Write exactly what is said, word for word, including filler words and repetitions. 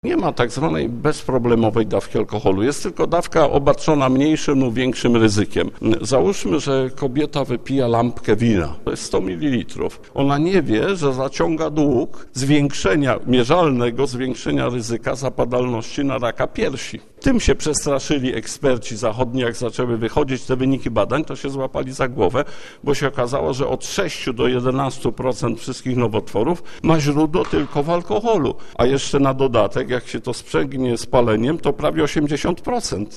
Nie ma tak zwanej bezproblemowej dawki alkoholu, jest tylko dawka obarczona mniejszym lub większym ryzykiem. Załóżmy, że kobieta wypija lampkę wina, to jest sto mililitrów. Ona nie wie, że zaciąga dług zwiększenia, mierzalnego zwiększenia ryzyka zapadalności na raka piersi. Tym się przestraszyli eksperci zachodni, jak zaczęły wychodzić te wyniki badań, to się złapali za głowę, bo się okazało, że od sześciu do jedenastu procent wszystkich nowotworów ma źródło tylko w alkoholu, a jeszcze na dodatek, jak się to sprzęgnie z paleniem, to prawie osiemdziesiąt procent.